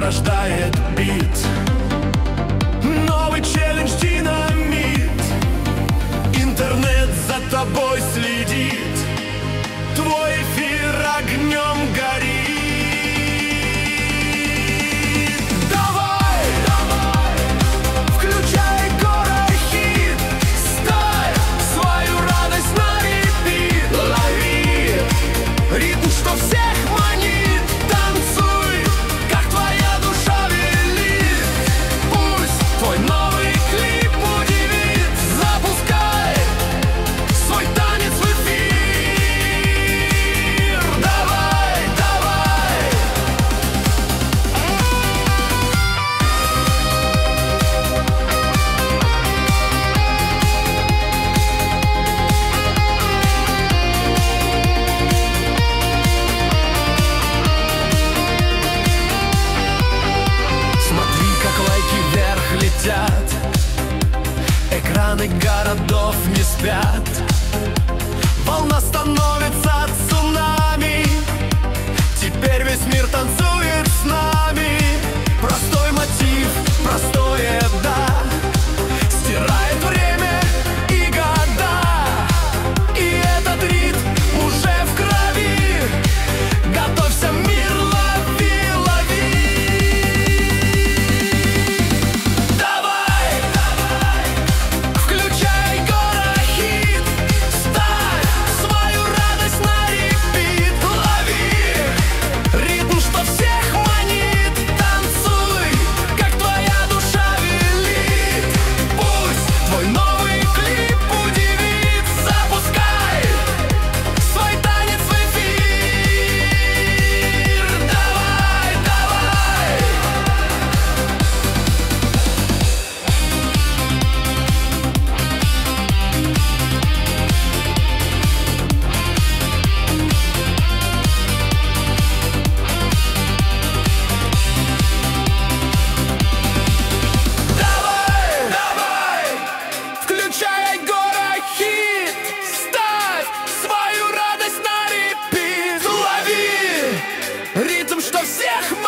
рождает бит. Новый челлендж динамит. Интернет за тобой следит. Твой эфир огнем горит. Давай, давай, включай Горохит. Ставь свою радость на репит. Лови ритм, что всех манит. Танцуй, как твоя душа велит. Пусть твой новый клип удивит. Запускай свой танец в эфир. Давай, давай. Смотри, как лайки вверх летят. Экраны городов не спят. Волна становится цунами. Теперь весь мир танцует с нами. Простой мотив, простое «да» стирает время и года. И этот ритм уже в крови. Готовься, мир, лови, лови. Давай, давай, включай Горохит. Ставь свою радость на репит. Лови ритм, что всех манит. Танцуй, как твоя душа велит. Пусть твой новый клип удивит. Запускай свой танец в эфир. Давай, давай. Давай, давай, включай Горохит. Ставь свою радость на репит. Лови ритм, что всех